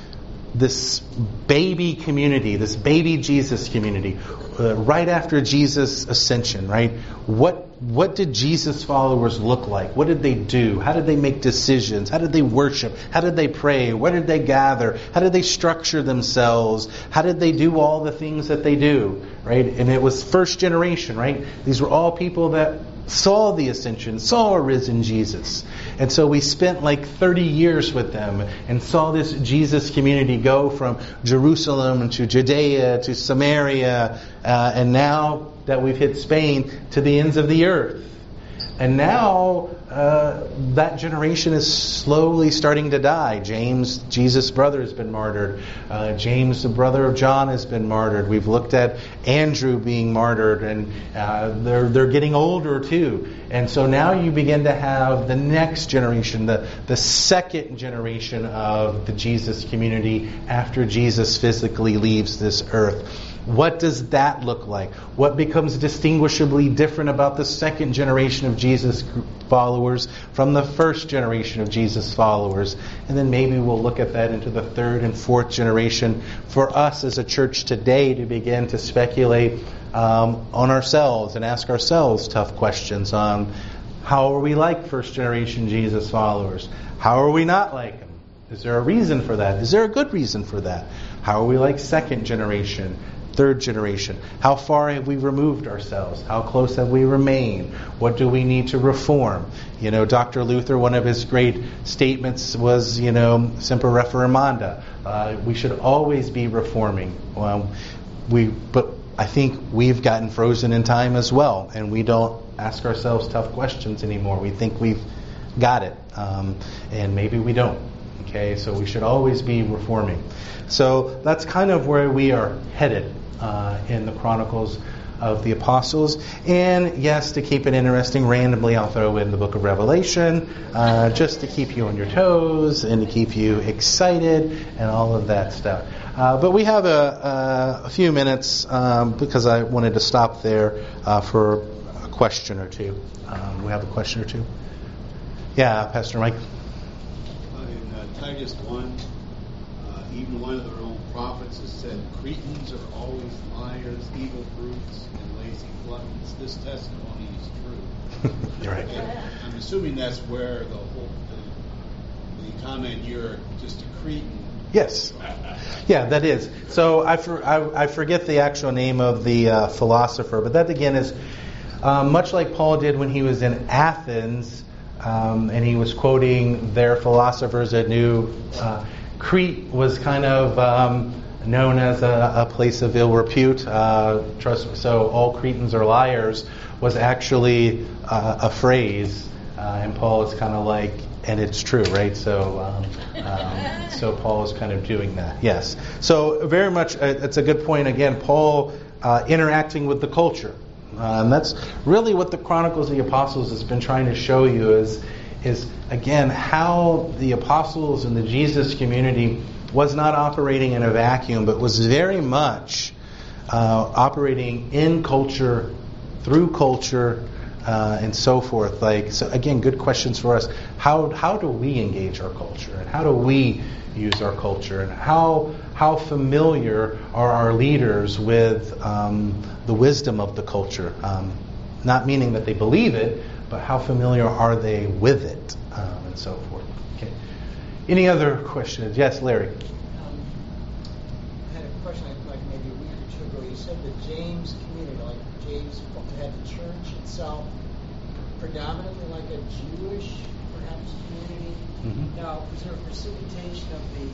this baby community, this baby Jesus community, uh, right after Jesus' ascension, right? What what did Jesus' followers look like? What did they do? How did they make decisions? How did they worship? How did they pray? Where did they gather? How did they structure themselves? How did they do all the things that they do, right? And it was first generation, right? These were all people that saw the ascension, saw a risen Jesus. And so we spent like thirty years with them and saw this Jesus community go from Jerusalem to Judea to Samaria, uh, and now that we've hit Spain, to the ends of the earth. And now uh, that generation is slowly starting to die. James, Jesus' brother, has been martyred. Uh, James, the brother of John, has been martyred. We've looked at Andrew being martyred, and uh, they're they're getting older too. And so now you begin to have the next generation, the the second generation of the Jesus community after Jesus physically leaves this earth. What does that look like? What becomes distinguishably different about the second generation of Jesus followers from the first generation of Jesus followers? And then maybe we'll look at that into the third and fourth generation for us as a church today to begin to speculate um, on ourselves and ask ourselves tough questions on how are we like first generation Jesus followers? How are we not like them? Is there a reason for that? Is there a good reason for that? How are we like second generation? Third generation? How far have we removed ourselves? How close have we remained? What do we need to reform? You know, Doctor Luther, one of his great statements was, you know, semper reformanda. Uh, we should always be reforming. Well, we, but I think we've gotten frozen in time as well, and we don't ask ourselves tough questions anymore. We think we've got it, um, and maybe we don't. Okay, so we should always be reforming. So that's kind of where we are headed uh, in the Chronicles of the Apostles. And yes, to keep it interesting, randomly I'll throw in the book of Revelation, uh, just to keep you on your toes and to keep you excited and all of that stuff. Uh, but we have a, a, a few minutes um, because I wanted to stop there uh, for a question or two. Um, we have a question or two? Yeah, Pastor Mike. In uh, Titus one, uh, even one of their own prophets has said, Cretans are always liars, evil brutes, and lazy gluttons. This testimony is true. You're right. And I'm assuming that's where the whole the, the comment, you're just a Cretan. Yes. Yeah, that is. So I, for, I, I forget the actual name of the uh, philosopher, but that again is uh, much like Paul did when he was in Athens, um, and he was quoting their philosophers that knew uh, Crete was kind of um, known as a, a place of ill repute. Uh, trust, so all Cretans are liars was actually uh, a phrase, uh, and Paul is kind of like, and it's true, right? So, um, um, so Paul is kind of doing that. Yes. So very much, uh, it's a good point. Again, Paul uh, interacting with the culture. Uh, and that's really what the Chronicles of the Apostles has been trying to show you is, is again, how the apostles and the Jesus community was not operating in a vacuum, but was very much uh, operating in culture, through culture, uh, and so forth. Like, so again, good questions for us. How how do we engage our culture, and how do we use our culture, and how how familiar are our leaders with um, the wisdom of the culture? Um, not meaning that they believe it, but how familiar are they with it, um, and so forth. Okay. Any other questions? Yes, Larry. Um, I had a question like maybe a week or two ago. You said the James community, like James had the church itself, predominantly like a Jewish, perhaps, community. Mm-hmm. Now, was there a precipitation of the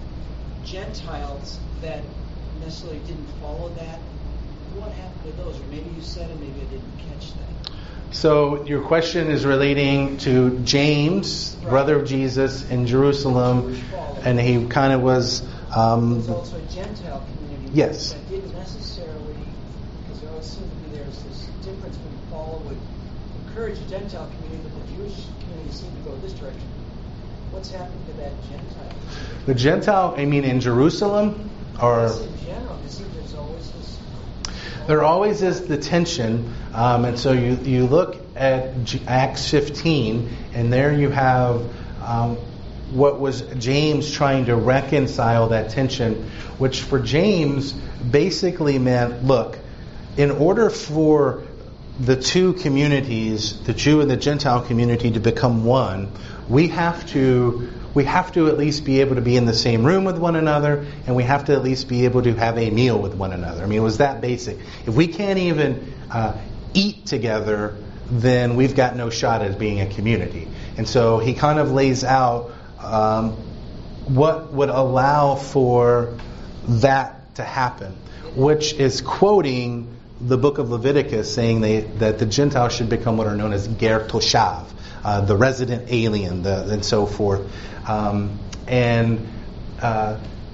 Gentiles that necessarily didn't follow that? What happened to those? Or maybe you said it, maybe I didn't catch that. So your question is relating to James, Right. brother of Jesus, in Jerusalem, and he kind of was. Um, There's also a Gentile community Yes. that didn't necessarily, because there always seemed to be there's this difference when Paul would encourage the Gentile community, but the Jewish community seemed to go this direction. What's happened to that Gentile community? the Gentile, I mean, in Jerusalem, or Yes, in general, it seems there's always this. there always is the tension, um, and so you you look at G- Acts fifteen, and there you have um, what was James trying to reconcile that tension, which for James basically meant, look, in order for the two communities, the Jew and the Gentile community, to become one, we have to we have to at least be able to be in the same room with one another, and we have to at least be able to have a meal with one another. I mean, it was that basic. If we can't even uh, eat together, then we've got no shot at being a community. And so he kind of lays out um, what would allow for that to happen, which is quoting the book of Leviticus, saying they, that the Gentiles should become what are known as Ger Toshav, uh, the resident alien, the, and so forth. Um, and uh,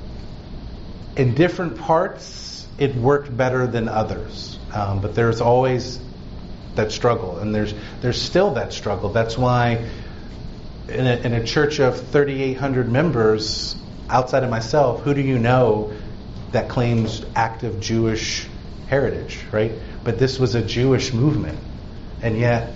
in different parts, it worked better than others. Um, but there's always that struggle, and there's there's still that struggle. That's why in a, in a church of thirty-eight hundred members, outside of myself, who do you know that claims active Jewish heritage, right? But this was a Jewish movement, and yet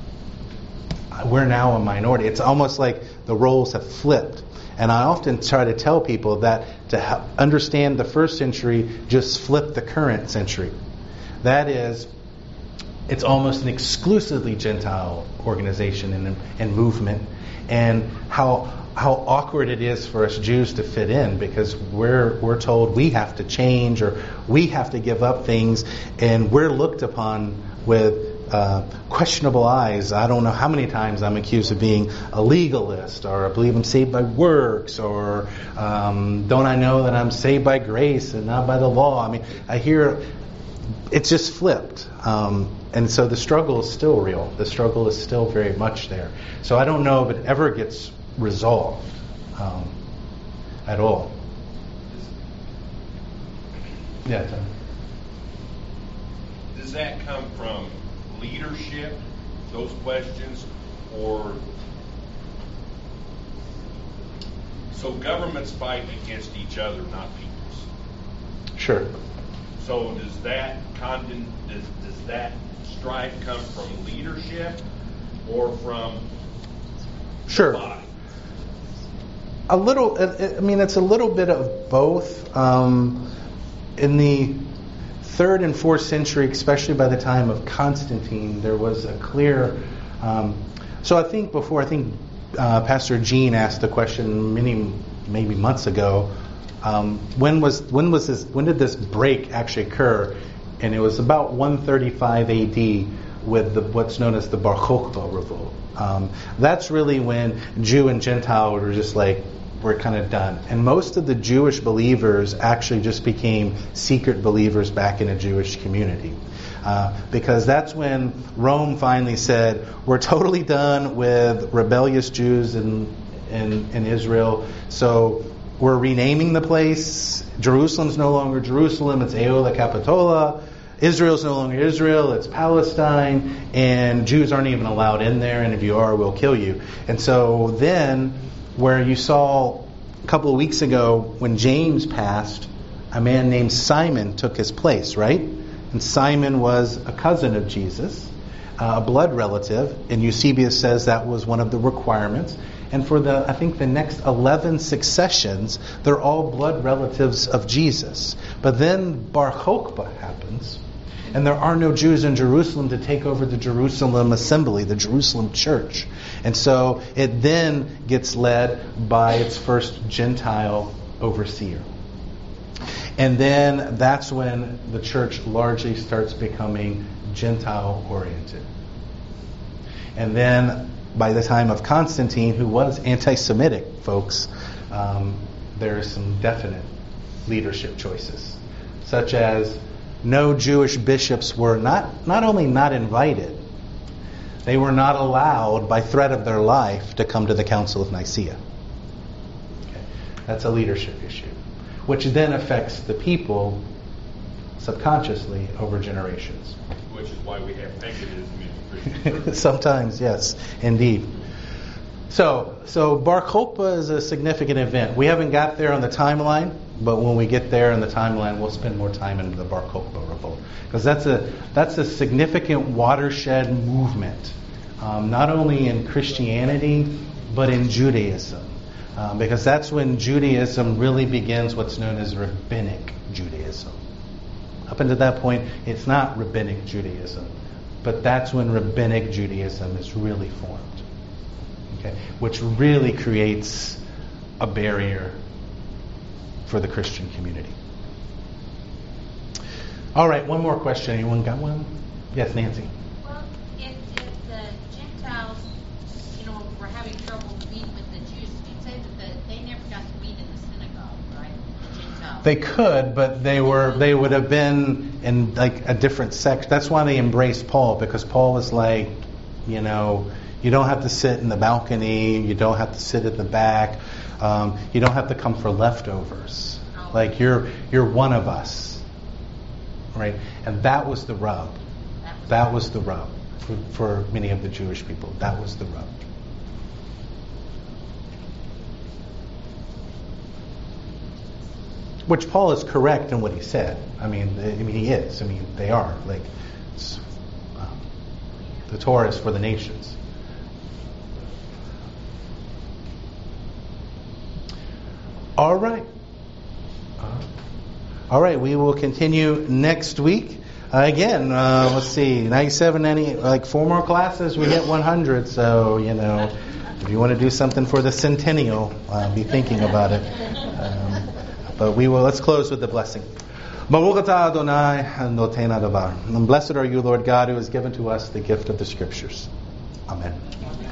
we're now a minority. It's almost like the roles have flipped. And I often try to tell people that to help understand the first century, just flip the current century. That is, it's almost an exclusively Gentile organization and, and movement, and how how awkward it is for us Jews to fit in, because we're we're told we have to change or we have to give up things, and we're looked upon with uh, questionable eyes. I don't know how many times I'm accused of being a legalist, or I believe I'm saved by works, or um, don't I know that I'm saved by grace and not by the law? I mean, I hear it's just flipped. Um, and so the struggle is still real. The struggle is still very much there. So I don't know if it ever gets resolved um, at all. Yeah, Tom. Does that come from leadership, those questions, or so governments fight against each other, not peoples? Sure. So does that condemn, does, does that strife come from leadership or from Sure. the body? A little, I mean, it's a little bit of both. Um, in the third and fourth century, especially by the time of Constantine, there was a clear. Um, so I think before, I think uh, Pastor Gene asked the question many, maybe months ago. Um, when was when was this? When did this break actually occur? And it was about one thirty-five A D with the, what's known as the Bar Kokhba revolt. Um, that's really when Jew and Gentile were just like, we're kind of done. And most of the Jewish believers actually just became secret believers back in a Jewish community. Uh, because that's when Rome finally said, we're totally done with rebellious Jews in, in, in Israel. So we're renaming the place. Jerusalem's no longer Jerusalem, it's Aeola Capitola. Israel's no longer Israel, it's Palestine, and Jews aren't even allowed in there, and if you are, we'll kill you. And so then, where you saw a couple of weeks ago when James passed, a man named Simon took his place, right? And Simon was a cousin of Jesus, uh, a blood relative, and Eusebius says that was one of the requirements. And for the, I think the next eleven successions, they're all blood relatives of Jesus. But then Bar Kokhba happens, and there are no Jews in Jerusalem to take over the Jerusalem assembly, the Jerusalem church. And so it then gets led by its first Gentile overseer. And then that's when the church largely starts becoming Gentile oriented. And then by the time of Constantine, who was anti-Semitic, folks, um, there are some definite leadership choices, such as no Jewish bishops were not, not only not invited, they were not allowed by threat of their life to come to the Council of Nicaea. Okay. That's a leadership issue, which then affects the people subconsciously over generations. Which is why we have paganism in Christian churches. Sometimes, yes, indeed. So, so Bar Kokhba is a significant event. We haven't got there on the timeline, but when we get there in the timeline, we'll spend more time in the Bar Kokhba revolt, because that's a that's a significant watershed movement, um, not only in Christianity but in Judaism, um, because that's when Judaism really begins what's known as Rabbinic Judaism. Up until that point, it's not Rabbinic Judaism, but that's when Rabbinic Judaism is really formed. Okay, which really creates a barrier for the Christian community. All right, one more question. Anyone got one? Yes, Nancy. Well, if, if the Gentiles, you know, were having trouble meeting with the Jews, you'd say that the, they never got to meet in the synagogue, right? The Gentiles. They could, but they were they would have been in like a different section. That's why they embraced Paul, because Paul was like, you know, you don't have to sit in the balcony. You don't have to sit at the back. Um, you don't have to come for leftovers. Oh. Like you're you're one of us, right? And that was the rub. That was, That was the rub for, for many of the Jewish people. That was the rub. Which Paul is correct in what he said. I mean, I mean he is. I mean they are like it's, um, the Torah is for the nations. All right. Uh, all right, we will continue next week. Uh, again, uh, let's see, ninety-seven, ninety, like four more classes, we hit one hundred. So, you know, if you want to do something for the centennial, uh, be thinking about it. Um, but we will, let's close with the blessing. Baruch atah Adonai noten hadavar. And blessed are you, Lord God, who has given to us the gift of the Scriptures. Amen.